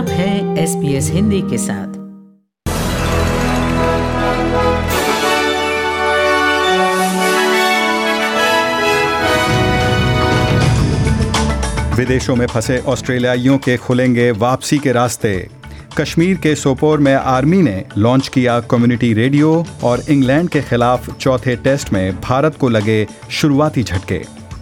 आप हैं SBS हिंदी के साथ। विदेशों में फंसे ऑस्ट्रेलियाइयों के खुलेंगे वापसी के रास्ते। कश्मीर के सोपोर में आर्मी ने लॉन्च किया कम्युनिटी रेडियो और इंग्लैंड के खिलाफ चौथे टेस्ट में भारत को लगे शुरुआती झटके।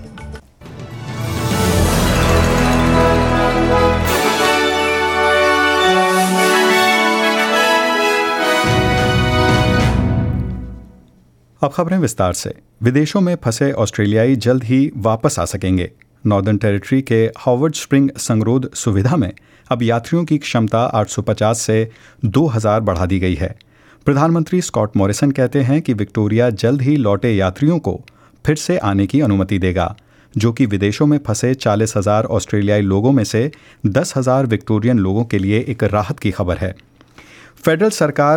अब खबरें विस्तार से। विदेशों में फंसे ऑस्ट्रेलियाई जल्द ही वापस आ सकेंगे। नॉर्दर्न टेरिटरी के हॉवर्ड स्प्रिंग संगरोध सुविधा में अब यात्रियों की क्षमता 850 से 2000 बढ़ा दी गई है। प्रधानमंत्री स्कॉट मॉरिसन कहते हैं कि विक्टोरिया जल्द ही लौटे यात्रियों को फिर से आने की अनुमति देगा, जो कि विदेशों में फंसे 40,000 ऑस्ट्रेलियाई लोगों में से 10,000 विक्टोरियन लोगों के लिए एक राहत की खबर है। फेडरल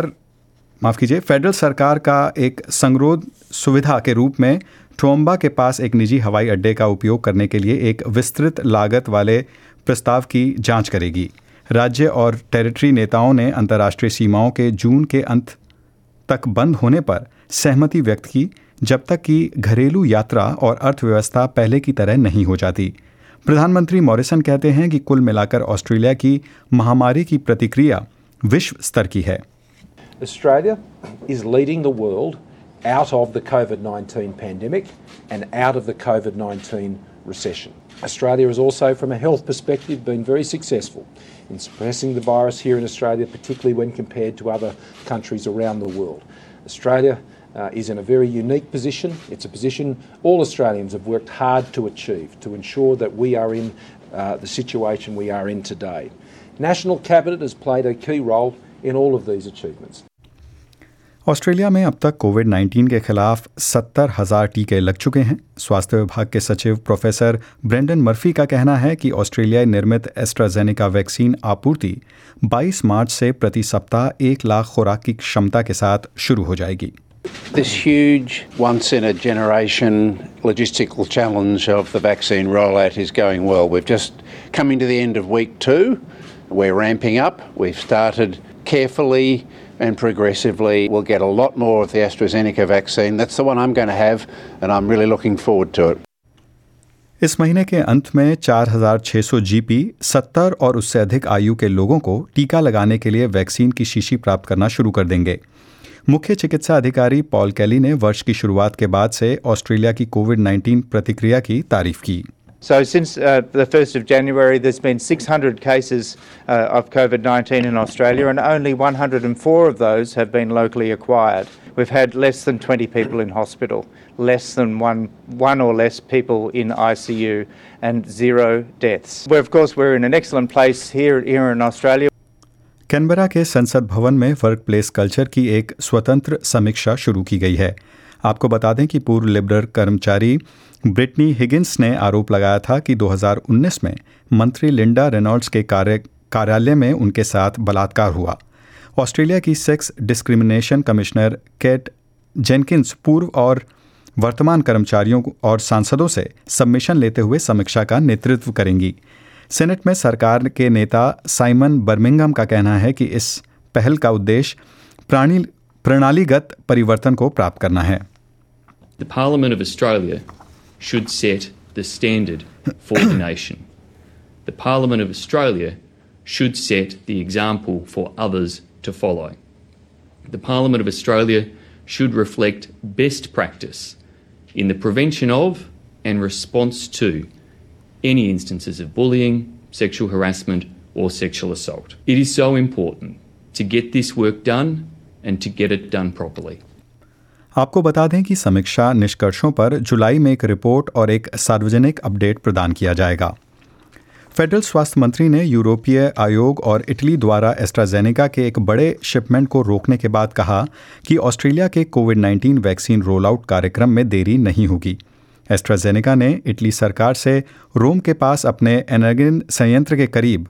सरकार का एक संगरोध सुविधा के रूप में टोम्बा के पास एक निजी हवाई अड्डे का उपयोग करने के लिए एक विस्तृत लागत वाले प्रस्ताव की जांच करेगी। राज्य और टेरिटरी नेताओं ने अंतर्राष्ट्रीय सीमाओं के जून के अंत तक बंद होने पर सहमति व्यक्त की, जब तक कि घरेलू यात्रा और अर्थव्यवस्था पहले की तरह नहीं हो जाती। प्रधानमंत्री मॉरिसन कहते हैं कि कुल मिलाकर ऑस्ट्रेलिया की महामारी की प्रतिक्रिया विश्व स्तर की है। Australia is leading the world out of the COVID-19 pandemic and out of the COVID-19 recession. Australia has also, from a health perspective, been very successful in suppressing the virus here in Australia, particularly when compared to other countries around the world. Australia is in a very unique position. It's a position all Australians have worked hard to achieve, to ensure that we are in the situation we are in today. National Cabinet has played a key role in all of these achievements. Australia में अब तक कोविड-19 के खिलाफ 70,000 टीके लग चुके हैं। स्वास्थ्य विभाग के सचिव प्रोफेसर ब्रेंडन मर्फी का कहना है कि ऑस्ट्रेलियाई निर्मित एस्ट्राजेनेका वैक्सीन आपूर्ति 22 मार्च से प्रति सप्ताह 1 लाख खुराक की क्षमता के साथ शुरू हो जाएगी। This huge once-in-a-generation logistical challenge of the vaccine rollout is going well. We've just coming to the end of week 2. We're ramping up. We've started carefully and progressively. We'll get a lot more of the AstraZeneca vaccine. That's the one I'm going to have, and I'm really looking forward to it. इस महीने के अंत में 4,600 GP 70 और उससे अधिक आयु के लोगों को टीका लगाने के लिए वैक्सीन की शीशी प्राप्त करना शुरू कर देंगे। मुख्य चिकित्सा अधिकारी पॉल कैली ने वर्ष की शुरुआत के बाद से ऑस्ट्रेलिया की कोविड-19 प्रतिक्रिया की तारीफ की। So since the 1st of January, there's been 600 cases of COVID-19 in Australia, and only 104 of those have been locally acquired. We've had less than 20 people in hospital, less than one or less people in ICU, and 0 deaths. We're in an excellent place here in Australia. Canberra के संसद भवन में workplace culture की एक स्वतंत्र समीक्षा शुरू की गई है। आपको बता दें कि पूर्व लिबरल कर्मचारी ब्रिटनी हिगिंस ने आरोप लगाया था कि 2019 में मंत्री लिंडा रेनॉल्ड्स के कार्यालय में उनके साथ बलात्कार हुआ। ऑस्ट्रेलिया की sex discrimination commissioner Kate Jenkins पूर्व और वर्तमान कर्मचारियों और सांसदों से सबमिशन लेते हुए समीक्षा का नेतृत्व करेंगी। सेनेट में सरकार के नेता साइमन बर्मिंघम का कहना है कि इस पहल का उद्देश्य प्रणालीगत परिवर्तन को प्राप्त करना है। The Parliament of Australia should set the standard for the nation. The Parliament of Australia should set the example for others to follow. The Parliament of Australia should reflect best practice in the prevention of and response to any instances of bullying, sexual harassment or sexual assault. It is so important to get this work done and to get it done properly. आपको बता दें कि समीक्षा निष्कर्षों पर जुलाई में एक report और एक सार्वजनिक अपडेट प्रदान किया जाएगा। फेडरल स्वास्थ्य मंत्री ने यूरोपीय आयोग और इटली द्वारा एस्ट्राजेनेका के एक बड़े शिपमेंट को रोकने के बाद कहा कि ऑस्ट्रेलिया के कोविड-19 वैक्सीन रोल आउट कार्यक्रम में देरी नहीं होगी। एस्ट्राजेनेका ने इटली सरकार से रोम के पास अपने एनर्गिन संयंत्र के करीब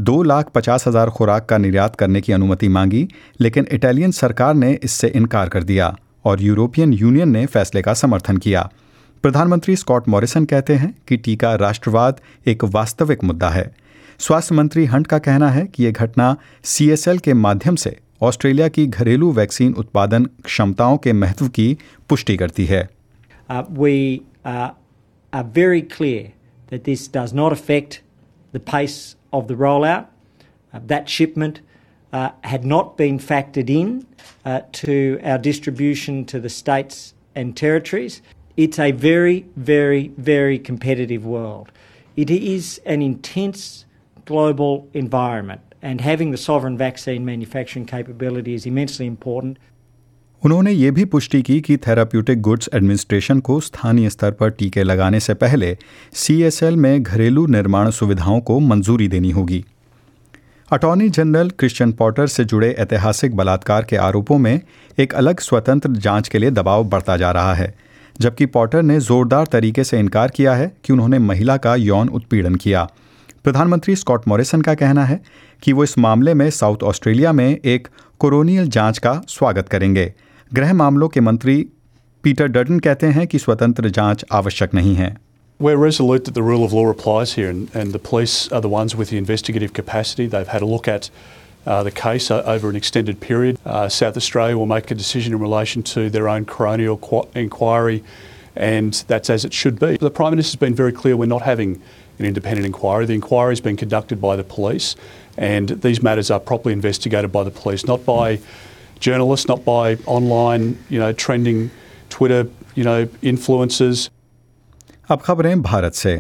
2,50,000 खुराक का निर्यात करने की अनुमति मांगी, लेकिन इटालियन सरकार ने इससे इनकार कर दिया और यूरोपियन यूनियन ने फैसले का समर्थन किया। प्रधानमंत्री स्कॉट मॉरिसन कहते हैं कि टीका राष्ट्रवाद एक वास्तविक मुद्दा है। स्वास्थ्य मंत्री हंट का कहना है कि यह घटना CSL के माध्यम से ऑस्ट्रेलिया की घरेलू वैक्सीन उत्पादन क्षमताओं के महत्व की पुष्टि करती है। We are very clear that this does not affect the pace of the rollout. That shipment had not been factored in to our distribution to the states and territories. It's a very, very, very competitive world. It is an intense global environment, and having the sovereign vaccine manufacturing capability is immensely important. उन्होंने ये भी पुष्टि की कि therapeutic goods administration को स्थानीय स्तर पर टीके लगाने से पहले CSL में घरेलू निर्माण सुविधाओं को मंजूरी देनी होगी। अटॉर्नी जनरल क्रिश्चियन पॉटर से जुड़े ऐतिहासिक बलात्कार के आरोपों में एक अलग स्वतंत्र जांच के लिए दबाव बढ़ता जा रहा है, जबकि पॉटर ने जोरदार तरीके से इनकार किया है कि उन्होंने महिला का यौन उत्पीड़न किया। प्रधानमंत्री स्कॉट मॉरिसन का कहना है कि वो इस मामले में साउथ ऑस्ट्रेलिया में एक कोरोनियल जांच का स्वागत करेंगे। गृह मामलों के मंत्री पीटर डर्टन कहते हैं कि स्वतंत्र जांच आवश्यक नहीं है। We're resolute that the rule of law applies here, and the police are the ones with the investigative capacity. They've had a look at the case over an extended period. South Australia will make a decision in relation to their own coronial inquiry, and that's as it should be. The Prime Minister has been very clear we're not having an independent inquiry. The inquiry has been conducted by the police, and these matters are properly investigated by the police, not by journalists, not by online, trending Twitter, influencers. अब खबरें भारत से।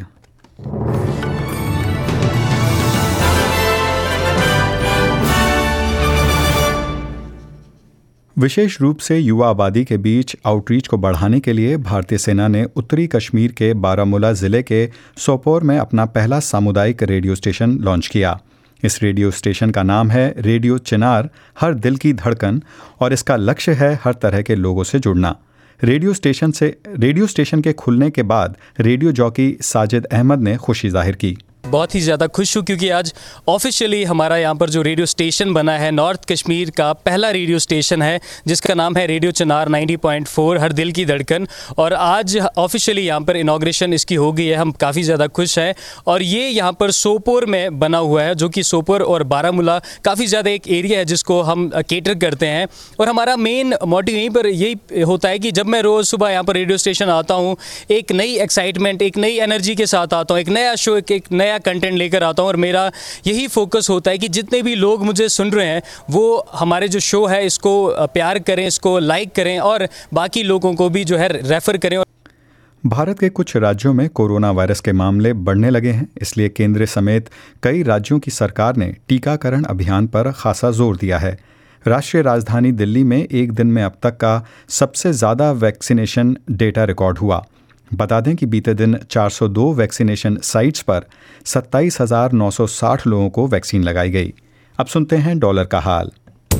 विशेष रूप से युवा आबादी के बीच outreach को बढ़ाने के लिए भारतीय सेना ने उत्तरी कश्मीर के बारामूला जिले के सोपोर में अपना पहला सामुदायिक रेडियो स्टेशन लॉन्च किया। इस रेडियो स्टेशन का नाम है रेडियो चिनार, हर दिल की धड़कन, और इसका लक्ष्य है हर तरह के लोगों से जुड़ना। रेडियो स्टेशन के खुलने के बाद रेडियो जॉकी साजिद अहमद ने खुशी जाहिर की। बहुत ही ज़्यादा खुश हूँ क्योंकि आज ऑफिशियली हमारा यहाँ पर जो रेडियो स्टेशन बना है नॉर्थ कश्मीर का पहला रेडियो स्टेशन है जिसका नाम है रेडियो चिनार 90.4 हर दिल की धड़कन, और आज ऑफिशियली यहाँ पर इनाग्रेशन इसकी हो गई है। हम काफ़ी ज़्यादा खुश हैं और ये यहाँ पर सोपोर में बना हुआ है, जो कि सोपोर और बारामूला काफ़ी ज़्यादा एक एरिया है जिसको हम केटर करते हैं। और हमारा मेन मोटिव यहीं पर यही होता है कि जब मैं रोज़ सुबह यहाँ पर रेडियो स्टेशन आता हूँ, एक नई एक्साइटमेंट, एक नई एनर्जी के साथ आता हूँ, एक नया शो, एक नया कंटेंट लेकर आता हूं, और मेरा यही फोकस होता है कि जितने भी लोग मुझे सुन रहे हैं वो हमारे जो शो है इसको प्यार करें, इसको लाइक करें और बाकी लोगों को भी जो है रेफर करें। भारत के कुछ राज्यों में कोरोना वायरस के मामले बढ़ने लगे हैं, इसलिए केंद्र समेत कई राज्यों की सरकार ने टीकाकरण अभियान पर खासा जोर दिया है। राष्ट्रीय राजधानी दिल्ली में एक दिन में अब तक का सबसे ज़्यादा वैक्सीनेशन डेटा रिकॉर्ड हुआ। बता दें कि बीते दिन 402 वैक्सीनेशन साइट्स पर 27,960 लोगों को वैक्सीन लगाई गई। अब सुनते हैं डॉलर का हाल।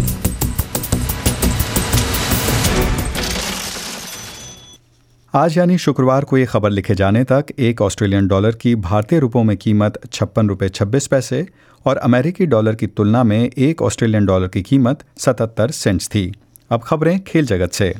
आज यानी शुक्रवार को ये खबर लिखे जाने तक एक ऑस्ट्रेलियन डॉलर की भारतीय रुपयों में कीमत 56 रुपये 26 पैसे और अमेरिकी डॉलर की तुलना में एक ऑस्ट्रेलियन डॉलर की कीमत 77 सेंट्स थी। अब खबरें खेल जगत से।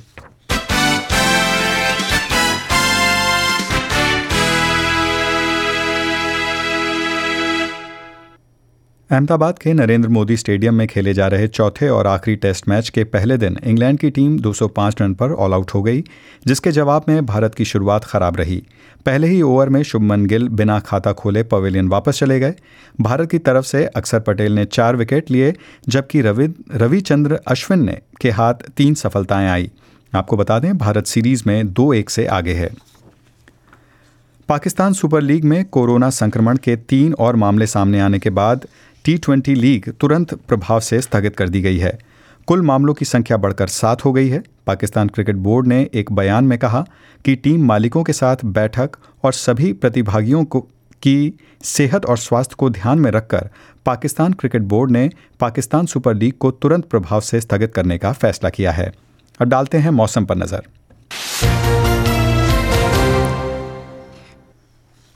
अहमदाबाद के नरेंद्र मोदी स्टेडियम में खेले जा रहे चौथे और आखिरी टेस्ट मैच के पहले दिन इंग्लैंड की टीम 205 रन पर ऑल आउट हो गई, जिसके जवाब में भारत की शुरुआत खराब रही। पहले ही ओवर में शुभमन गिल बिना खाता खोले पवेलियन वापस चले गए। भारत की तरफ से अक्षर पटेल ने 4 विकेट लिए, जबकि रविचंद्र अश्विन के हाथ 3 सफलताएं आई। आपको बता दें भारत सीरीज में 2-1 से आगे है। पाकिस्तान सुपर लीग में कोरोना संक्रमण के 3 और मामले सामने आने के बाद T20 लीग तुरंत प्रभाव से स्थगित कर दी गई है। कुल मामलों की संख्या बढ़कर 7 हो गई है। पाकिस्तान क्रिकेट बोर्ड ने एक बयान में कहा कि टीम मालिकों के साथ बैठक और सभी प्रतिभागियों की सेहत और स्वास्थ्य को ध्यान में रखकर पाकिस्तान क्रिकेट बोर्ड ने पाकिस्तान सुपर लीग को तुरंत प्रभाव से स्थगित करने का फैसला किया है। अब डालते हैं मौसम पर नज़र।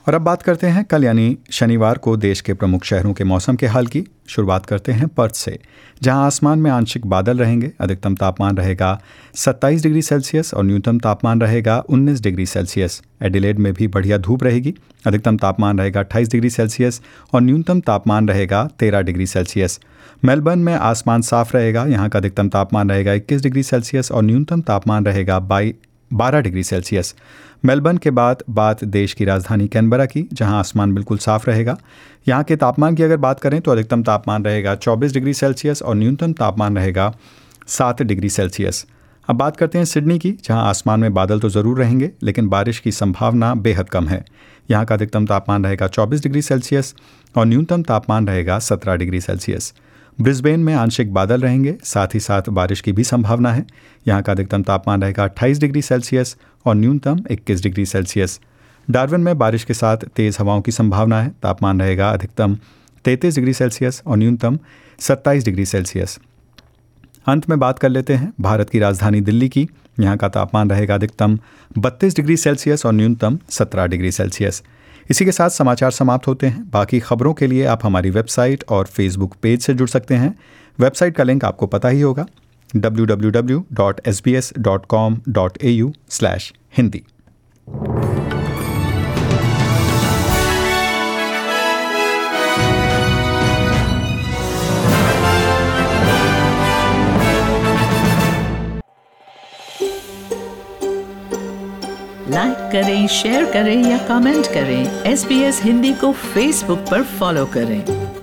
और अब बात करते हैं कल यानी शनिवार को देश के प्रमुख शहरों के मौसम के हाल की। शुरुआत करते हैं पर्थ से, जहां आसमान में आंशिक बादल रहेंगे। अधिकतम तापमान रहेगा 27 डिग्री सेल्सियस और न्यूनतम तापमान रहेगा 19 डिग्री सेल्सियस। एडिलेड में भी बढ़िया धूप रहेगी। अधिकतम तापमान रहेगा 28 डिग्री सेल्सियस और न्यूनतम तापमान रहेगा 13 डिग्री सेल्सियस। मेलबर्न में आसमान साफ रहेगा। यहाँ का अधिकतम तापमान रहेगा 21 डिग्री सेल्सियस और न्यूनतम तापमान रहेगा 12 डिग्री सेल्सियस। मेलबर्न के बाद बात देश की राजधानी कैनबरा की, जहां आसमान बिल्कुल साफ रहेगा। यहां के तापमान की अगर बात करें तो अधिकतम तापमान रहेगा 24 डिग्री सेल्सियस और न्यूनतम तापमान रहेगा 7 डिग्री सेल्सियस। अब बात करते हैं सिडनी की, जहां आसमान में बादल तो ज़रूर रहेंगे लेकिन बारिश की संभावना बेहद कम है। यहाँ का अधिकतम तापमान रहेगा 24 डिग्री सेल्सियस और न्यूनतम तापमान रहेगा 17 डिग्री सेल्सियस। ब्रिस्बेन में आंशिक बादल रहेंगे, साथ ही साथ बारिश की भी संभावना है। यहाँ का अधिकतम तापमान रहेगा 28 डिग्री सेल्सियस और न्यूनतम 21 डिग्री सेल्सियस। डार्विन में बारिश के साथ तेज़ हवाओं की संभावना है। तापमान रहेगा अधिकतम 33 डिग्री सेल्सियस और न्यूनतम 27 डिग्री सेल्सियस। अंत में बात कर लेते हैं भारत की राजधानी दिल्ली की। यहाँ का तापमान रहेगा अधिकतम 32 डिग्री सेल्सियस और न्यूनतम 17 डिग्री सेल्सियस। इसी के साथ समाचार समाप्त होते हैं। बाकी खबरों के लिए आप हमारी वेबसाइट और फेसबुक पेज से जुड़ सकते हैं। वेबसाइट का लिंक आपको पता ही होगा, www.sbs.com.au/hindi। लाइक करें, शेयर करें या कमेंट करें। SBS हिंदी को फेसबुक पर फॉलो करें।